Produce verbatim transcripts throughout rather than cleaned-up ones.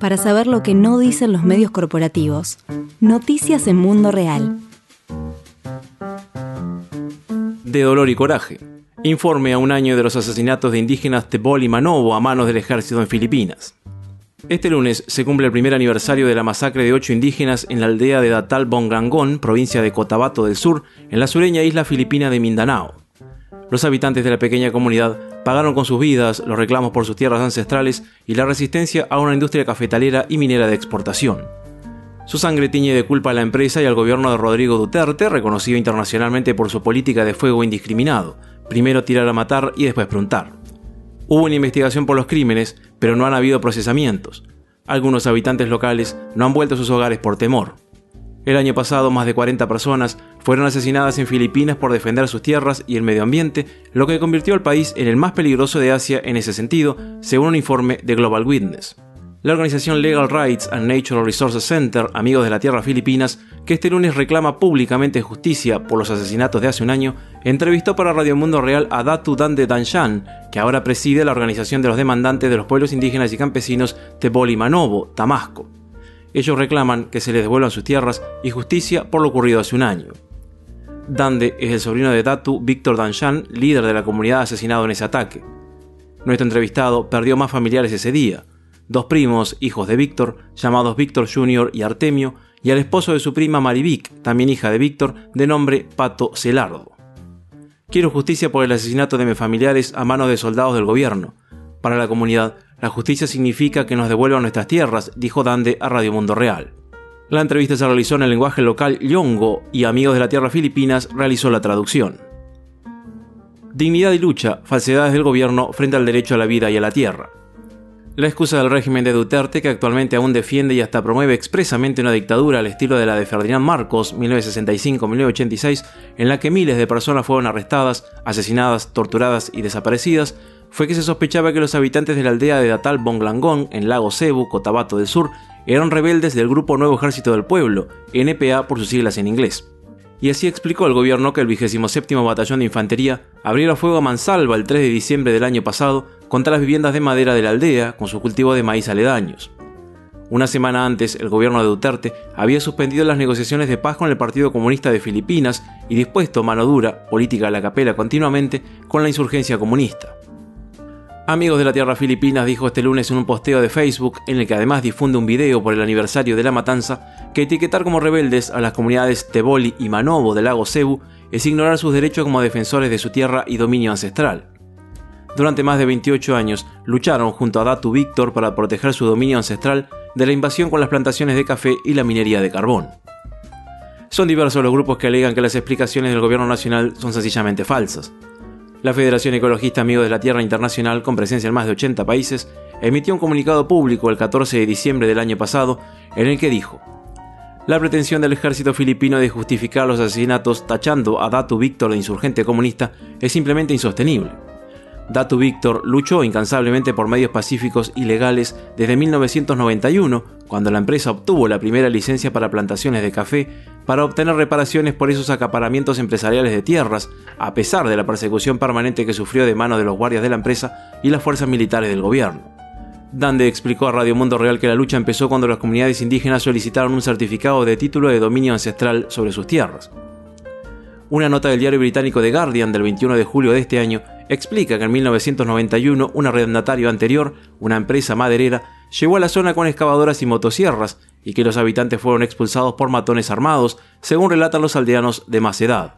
para saber lo que no dicen los medios corporativos. Noticias en Mundo Real. De dolor y coraje. Informe a un año de los asesinatos de indígenas Tebol y Manobo a manos del ejército en Filipinas. Este lunes se cumple el primer aniversario de la masacre de ocho indígenas en la aldea de Datal Bonglangón, provincia de Cotabato del Sur, en la sureña isla filipina de Mindanao. Los habitantes de la pequeña comunidad pagaron con sus vidas los reclamos por sus tierras ancestrales y la resistencia a una industria cafetalera y minera de exportación. Su sangre tiñe de culpa a la empresa y al gobierno de Rodrigo Duterte, reconocido internacionalmente por su política de fuego indiscriminado, primero tirar a matar y después preguntar. Hubo una investigación por los crímenes, pero no han habido procesamientos. Algunos habitantes locales no han vuelto a sus hogares por temor. El año pasado, más de cuarenta personas fueron asesinadas en Filipinas por defender sus tierras y el medio ambiente, lo que convirtió al país en el más peligroso de Asia en ese sentido, según un informe de Global Witness. La organización Legal Rights and Natural Resources Center, Amigos de la Tierra Filipinas, que este lunes reclama públicamente justicia por los asesinatos de hace un año, entrevistó para Radio Mundo Real a Datu Dande Danshan, que ahora preside la organización de los demandantes de los pueblos indígenas y campesinos Tebol y Manobo, Tamasco. Ellos reclaman que se les devuelvan sus tierras y justicia por lo ocurrido hace un año. Dande es el sobrino de Datu, Víctor Danshan, líder de la comunidad asesinado en ese ataque. Nuestro entrevistado perdió más familiares ese día, dos primos, hijos de Víctor, llamados Víctor junior y Artemio, y al esposo de su prima Marivic, también hija de Víctor, de nombre Pato Celardo. Quiero justicia por el asesinato de mis familiares a manos de soldados del gobierno. Para la comunidad, la justicia significa que nos devuelvan nuestras tierras, dijo Dande a Radio Mundo Real. La entrevista se realizó en el lenguaje local Yongo y Amigos de la Tierra Filipinas realizó la traducción. Dignidad y lucha, falsedades del gobierno frente al derecho a la vida y a la tierra. La excusa del régimen de Duterte, que actualmente aún defiende y hasta promueve expresamente una dictadura al estilo de la de Ferdinand Marcos, mil novecientos sesenta y cinco a mil novecientos ochenta y seis, en la que miles de personas fueron arrestadas, asesinadas, torturadas y desaparecidas, fue que se sospechaba que los habitantes de la aldea de Datal Bonglangón, en Lago Cebu, Cotabato del Sur, eran rebeldes del Grupo Nuevo Ejército del Pueblo, N P A por sus siglas en inglés. Y así explicó el gobierno que el vigésimo séptimo Batallón de Infantería abriera fuego a mansalva el tres de diciembre del año pasado contra las viviendas de madera de la aldea con su cultivo de maíz aledaños. Una semana antes, el gobierno de Duterte había suspendido las negociaciones de paz con el Partido Comunista de Filipinas y dispuesto mano dura, política a la capela continuamente, con la insurgencia comunista. Amigos de la Tierra Filipinas dijo este lunes en un posteo de Facebook, en el que además difunde un video por el aniversario de la matanza, que etiquetar como rebeldes a las comunidades Tebol y Manobo del lago Cebu es ignorar sus derechos como defensores de su tierra y dominio ancestral. Durante más de veintiocho años lucharon junto a Datu Víctor para proteger su dominio ancestral de la invasión con las plantaciones de café y la minería de carbón. Son diversos los grupos que alegan que las explicaciones del gobierno nacional son sencillamente falsas. La Federación Ecologista Amigos de la Tierra Internacional, con presencia en más de ochenta países, emitió un comunicado público el catorce de diciembre del año pasado en el que dijo: la pretensión del ejército filipino de justificar los asesinatos tachando a Datu Víctor de insurgente comunista es simplemente insostenible. Datu Víctor luchó incansablemente por medios pacíficos y legales desde mil novecientos noventa y uno, cuando la empresa obtuvo la primera licencia para plantaciones de café, para obtener reparaciones por esos acaparamientos empresariales de tierras, a pesar de la persecución permanente que sufrió de manos de los guardias de la empresa y las fuerzas militares del gobierno. Dande explicó a Radio Mundo Real que la lucha empezó cuando las comunidades indígenas solicitaron un certificado de título de dominio ancestral sobre sus tierras. Una nota del diario británico The Guardian del veintiuno de julio de este año explica que en mil novecientos noventa y uno un arrendatario anterior, una empresa maderera, llegó a la zona con excavadoras y motosierras y que los habitantes fueron expulsados por matones armados, según relatan los aldeanos de más edad.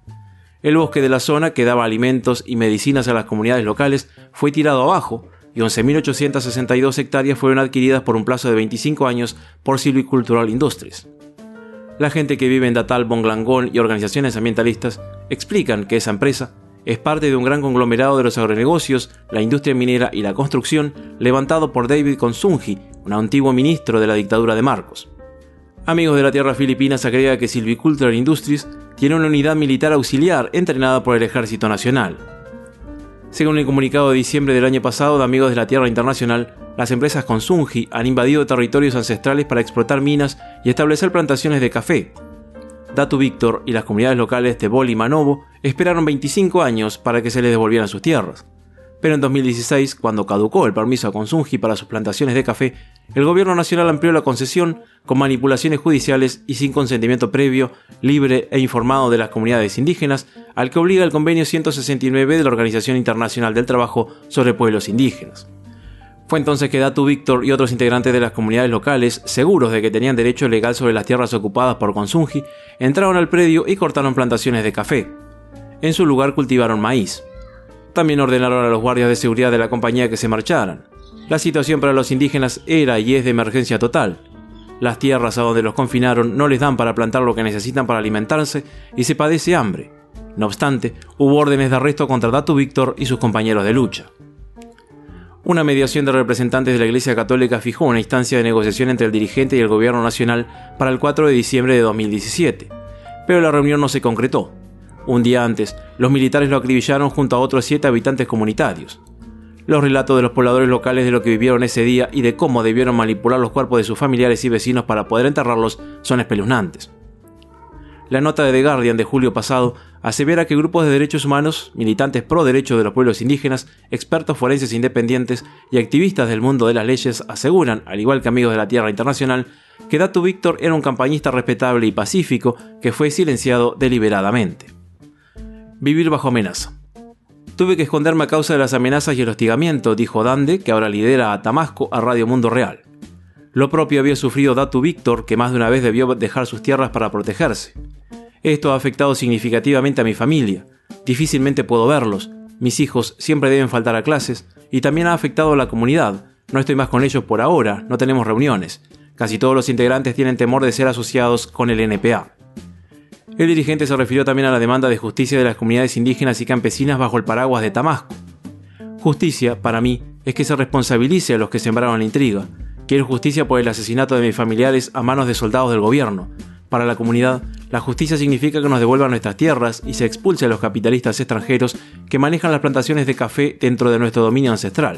El bosque de la zona, que daba alimentos y medicinas a las comunidades locales, fue tirado abajo y once mil ochocientas sesenta y dos hectáreas fueron adquiridas por un plazo de veinticinco años por Silvicultural Industries. La gente que vive en Datal Bonglangón y organizaciones ambientalistas explican que esa empresa es parte de un gran conglomerado de los agronegocios, la industria minera y la construcción levantado por David Konsunji, un antiguo ministro de la dictadura de Marcos. Amigos de la Tierra Filipinas agrega que Silvicultural Industries tiene una unidad militar auxiliar entrenada por el Ejército Nacional. Según el comunicado de diciembre del año pasado de Amigos de la Tierra Internacional, las empresas Konsunji han invadido territorios ancestrales para explotar minas y establecer plantaciones de café. Datu Víctor y las comunidades locales Tebol y Manobo esperaron veinticinco años para que se les devolvieran sus tierras. Pero en dos mil dieciséis, cuando caducó el permiso a Consunji para sus plantaciones de café, el gobierno nacional amplió la concesión con manipulaciones judiciales y sin consentimiento previo, libre e informado de las comunidades indígenas, al que obliga el convenio ciento sesenta y nueve de la Organización Internacional del Trabajo sobre Pueblos Indígenas. Fue entonces que Datu Víctor y otros integrantes de las comunidades locales, seguros de que tenían derecho legal sobre las tierras ocupadas por Consunji, entraron al predio y cortaron plantaciones de café. En su lugar cultivaron maíz. También ordenaron a los guardias de seguridad de la compañía que se marcharan. La situación para los indígenas era y es de emergencia total. Las tierras a donde los confinaron no les dan para plantar lo que necesitan para alimentarse y se padece hambre. No obstante, hubo órdenes de arresto contra Datu Víctor y sus compañeros de lucha. Una mediación de representantes de la Iglesia Católica fijó una instancia de negociación entre el dirigente y el gobierno nacional para el cuatro de diciembre de dos mil diecisiete, pero la reunión no se concretó. Un día antes, los militares lo acribillaron junto a otros siete habitantes comunitarios. Los relatos de los pobladores locales de lo que vivieron ese día y de cómo debieron manipular los cuerpos de sus familiares y vecinos para poder enterrarlos son espeluznantes. La nota de The Guardian de julio pasado asevera que grupos de derechos humanos, militantes pro derechos de los pueblos indígenas, expertos forenses independientes y activistas del mundo de las leyes aseguran, al igual que Amigos de la Tierra Internacional, que Datu Víctor era un campañista respetable y pacífico que fue silenciado deliberadamente. Vivir bajo amenaza. Tuve que esconderme a causa de las amenazas y el hostigamiento, dijo Dande, que ahora lidera a Tamasco, a Radio Mundo Real. Lo propio había sufrido Datu Víctor, que más de una vez debió dejar sus tierras para protegerse. Esto ha afectado significativamente a mi familia. Difícilmente puedo verlos. Mis hijos siempre deben faltar a clases y también ha afectado a la comunidad. No estoy más con ellos por ahora, no tenemos reuniones. Casi todos los integrantes tienen temor de ser asociados con el N P A. El dirigente se refirió también a la demanda de justicia de las comunidades indígenas y campesinas bajo el paraguas de Tamasco. Justicia, para mí, es que se responsabilice a los que sembraron la intriga. Quiero justicia por el asesinato de mis familiares a manos de soldados del gobierno. Para la comunidad, la justicia significa que nos devuelvan nuestras tierras y se expulse a los capitalistas extranjeros que manejan las plantaciones de café dentro de nuestro dominio ancestral.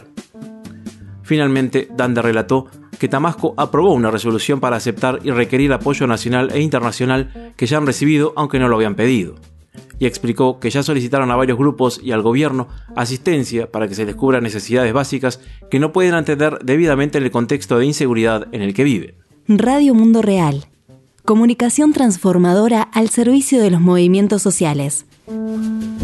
Finalmente, Dande relató que Tamasco aprobó una resolución para aceptar y requerir apoyo nacional e internacional que ya han recibido aunque no lo habían pedido. Y explicó que ya solicitaron a varios grupos y al gobierno asistencia para que se les cubran necesidades básicas que no pueden atender debidamente en el contexto de inseguridad en el que viven. Radio Mundo Real. Comunicación transformadora al servicio de los movimientos sociales.